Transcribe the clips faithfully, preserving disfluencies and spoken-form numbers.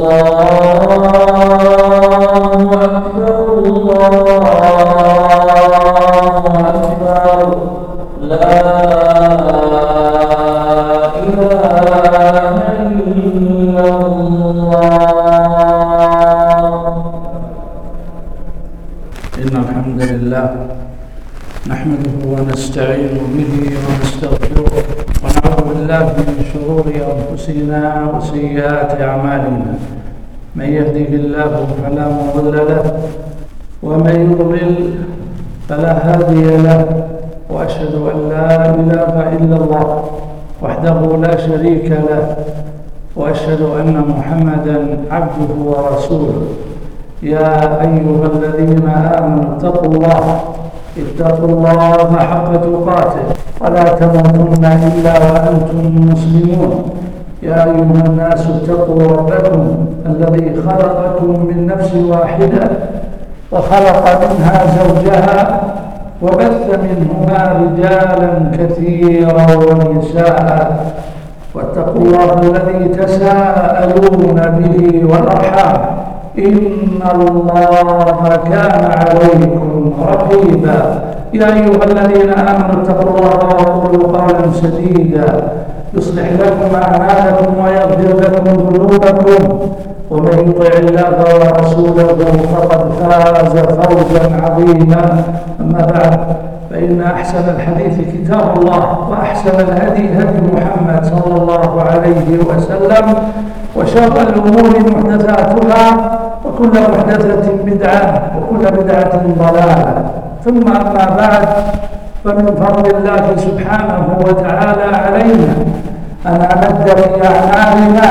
نحمده ونستعين به ونستغفره ونعوذ بالله من شرور أنفسنا وسيئات أعمالنا. من يهده الله فلا مضل له ومن يضلل فلا هادي له، وأشهد أن لا إله إلا الله وحده لا شريك له، وأشهد أن محمدا عبده ورسوله. يا أيها الذين آمنوا اتقوا الله اتقوا الله حق تقاته ولا تموتن إلا وأنتم مسلمون. يا أيها الناس اتقوا ربكم الذي خلقكم من نفس واحدة وخلق منها زوجها وبث منهما رجالا كثيرا ونساء، واتقوا الله الذي تساءلون به والأرحام إن الله كان عليكم رقيبا. يا أيها الذين آمنوا اتقوا الله وقولوا قولا سديدا يصلح لكم أعمالكم ويغفر لكم ذنوبكم، ومن يطع الله ورسوله فقد فاز فوزا عظيما. أما بعد، فإن أحسن الحديث كتاب الله، وأحسن الهدي هدي محمد صلى الله عليه وسلم، وشر الأمور محدثاتها، وكل محدثة بدعة، وكل بدعة ضلالة. ثم أما بعد، فمن فضل الله سبحانه وتعالى علينا أن أمد في أعمالنا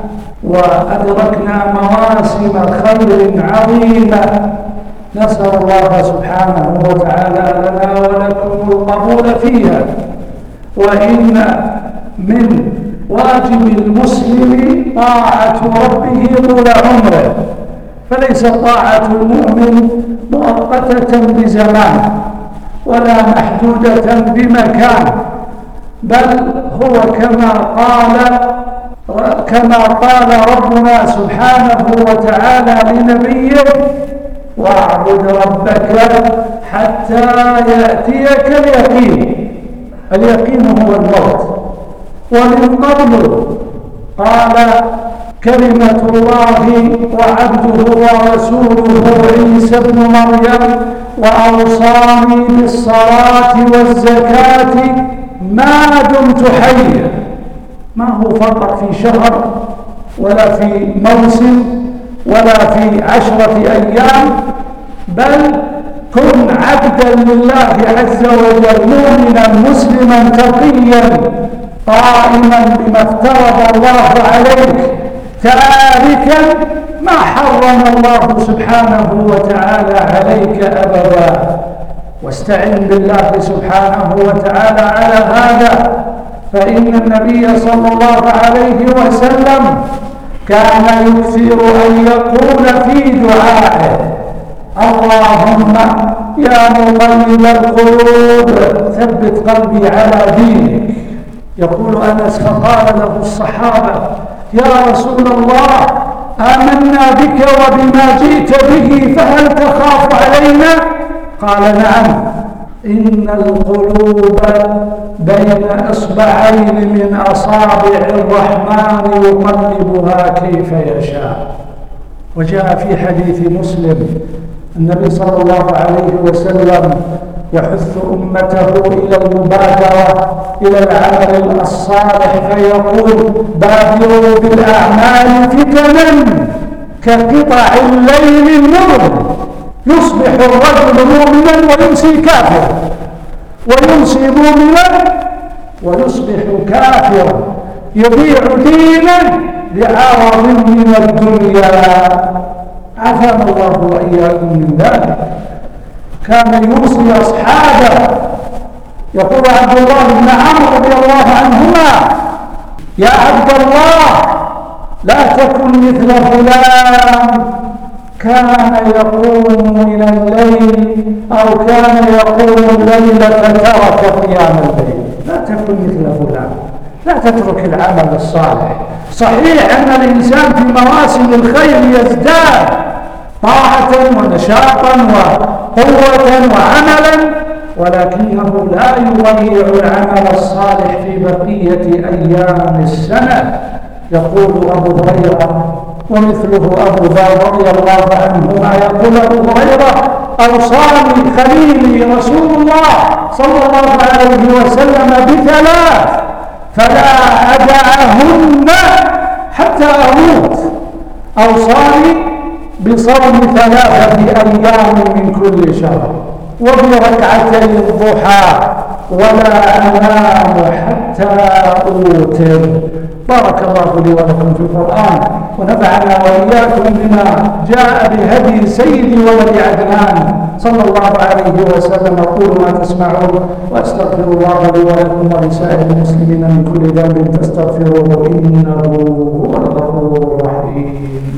وأدركنا مواسم خير عظيمة. نسأل الله سبحانه وتعالى لنا ولكم القبول فيها. وإن من واجب المسلم طاعة ربه طول عمره، فليس طاعة المؤمن مؤقتة بزمان ولا محدودة بمكان، بل هو كما قال كما قال ربنا سبحانه وتعالى لنبيه: واعبد ربك حتى يأتيك اليقين. اليقين هو الموت. ومن قبل قال: كلمة الله وعبده ورسوله عيسى ابن مريم وأوصاني بالصلاة والزكاة ما دمت حيا. ما هو فقط في شهر ولا في موسم ولا في عشرة أيام، بل كن عبدا لله عز وجل، مؤمنا مسلما تقيا قائما بما افترض الله عليك، تاركا ما حرم الله سبحانه وتعالى عليك أبدا. واستعن بالله سبحانه وتعالى على هذا، فإن النبي صلى الله عليه وسلم كان يكثر أن يقول في دعائه: اللهم يا مقلب القلوب ثبت قلبي على دينك. يقول أنس: فقال له الصحابة: يا رسول الله، آمنا بك وبما جئت به، فهل تخاف علينا؟ قال: نعم، إن القلوب بين إصبعين من أصابع الرحمن يقلبها كيف يشاء. وجاء في حديث مسلم النبي صلى الله عليه وسلم يحث أمته إلى المبادرة إلى العمل الصالح، فيقول: بادروا بالأعمال فتنا كقطع الليل المظلم، يصبح الرجل مؤمنا ويمسي كافرا، ويمسي مؤمنا ويصبح كافرا، يبيع دينه بعرض من الدنيا. عافانا الله وإياكم من ذلك. كان يوصي أصحابه، يقول عبد الله بن عمرو رضي الله عنهما: يا عبد الله، لا تكن مثل فلان كان يقوم من الليل أو كان يقوم الليل فترك قيام الليل. لا تكن مثل فلان. لا تترك العمل الصالح. صحيح أن الإنسان في مواسم الخير يزداد طاعة ونشاطا وقوة وعملا، ولكنه لا يضيع العمل الصالح في بقية أيام السنة. يقول أبو هريرة ومثله أبو ذر رضي الله عنهما، يقول أبو هريرة: أوصاني خليلي رسول الله صلى الله عليه وسلم بثلاث فلا أدعهن حتى أموت. أوصاني بصوم ثلاثة أيام من كل شهر، وبركعتي الضحى، ولا أنام حتى أوتر. بارك الله لي ولكم في القرآن، ونفعنا وإياكم بما جاء بهدي سيد ولد عدنان صلى الله عليه وسلم. أقول ما تسمعون وأستغفر الله لي ولكم ولسائر المسلمين من كل ذنب فاستغفروه إنه هو الغفور الرحيم.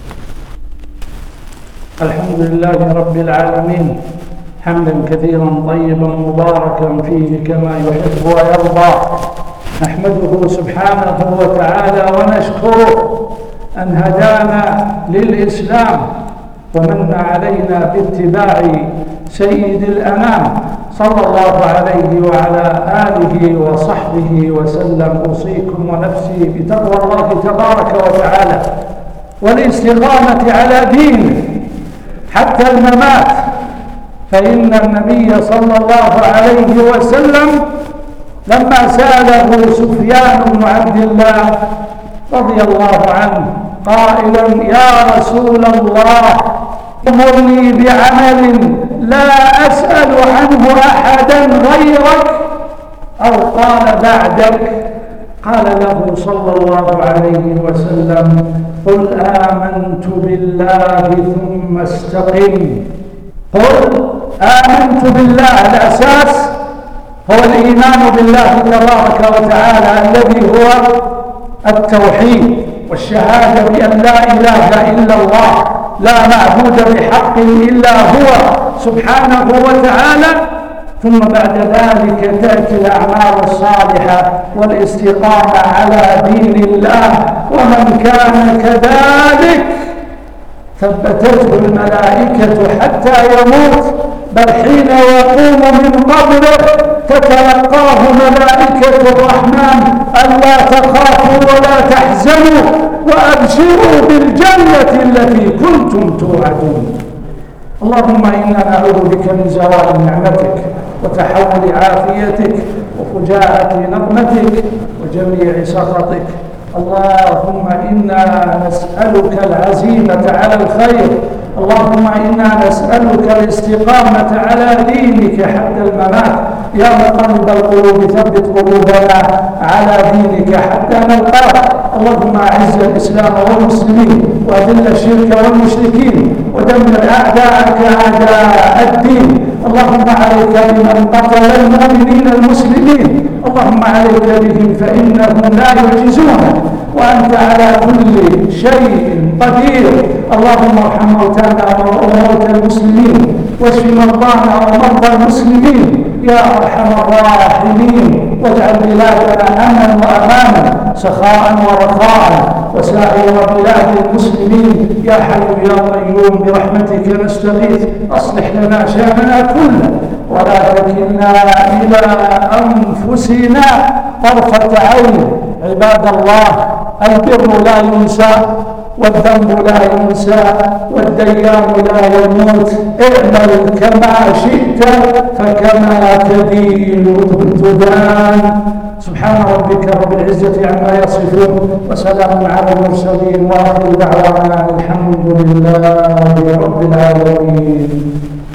الحمد لله رب العالمين، حمدا كثيرا طيبا مباركا فيه كما يحب ويرضى. نحمده سبحانه وتعالى ونشكره أن هدانا للإسلام ومن علينا باتباع سيد الأنام صلى الله عليه وعلى آله وصحبه وسلم. أوصيكم ونفسي بتقوى الله تبارك وتعالى والاستقامة على دينه حتى الممات، فإن النبي صلى الله عليه وسلم لما سأله سفيان بن عبد الله رضي الله عنه قائلا: يا رسول الله أمرني بعمل لا أسأل عنه أحدا غيرك أو قال بعدك، قال له صلى الله عليه وسلم: قل آمنت بالله ثم استقم. قل آمنت بالله، الأساس هو الإيمان بالله تبارك وتعالى الذي هو التوحيد والشهادة بأن لا إله إلا الله، لا معبود بحق إلا هو سبحانه وتعالى. ثم بعد ذلك تأتي الأعمال الصالحة والاستقامة على دين الله، ومن كان كذلك ثبتته الملائكة حتى يموت، بل حين يقوم من قبره تتلقاه ملائكة الرحمن: ألا تخافوا ولا تحزنوا وأبشروا بالجنة التي كنتم توعدون. اللهم إنا نعوذ بك من زوال نعمتك وتحول عافيتك وفجاءة نقمتك وجميع سخطك. اللهم إنا نسألك العزيمة على الخير، اللهم إنا نسألك الاستقامة على دينك حتى الممات. يا مقلب القلوب ثبت قلوبنا على دينك حتى نلقاك. اللهم أعز الإسلام والمسلمين وأذل الشرك والمشركين ودمر أعداءك أعداء الدين. اللهم عليك بمن قتل المؤمنين المسلمين، اللهم عليك بهم فإنهم لا يعجزونك وأنت على كل شيء قدير. اللهم ارحم موتانا وموتى المسلمين واشف مرضانا ومرضى المسلمين يا أرحم الراحمين، واجعل بلادنا أمنا وأمانا سخاء ورخاء وسائر بلاد المسلمين يا حي يا قيوم برحمتك نستغيث. أصلح لنا شأننا كله ولا تكلنا إلى أنفسنا طرفة عين. عباد الله، البر لا ينسى والذنب لا ينسى والديان لا يموت. اعمل كما شئت فكما تدين تدان. سبحان ربك رب العزة عما يصفون وسلام على المرسلين وآخر دعوانا الحمد لله رب العالمين.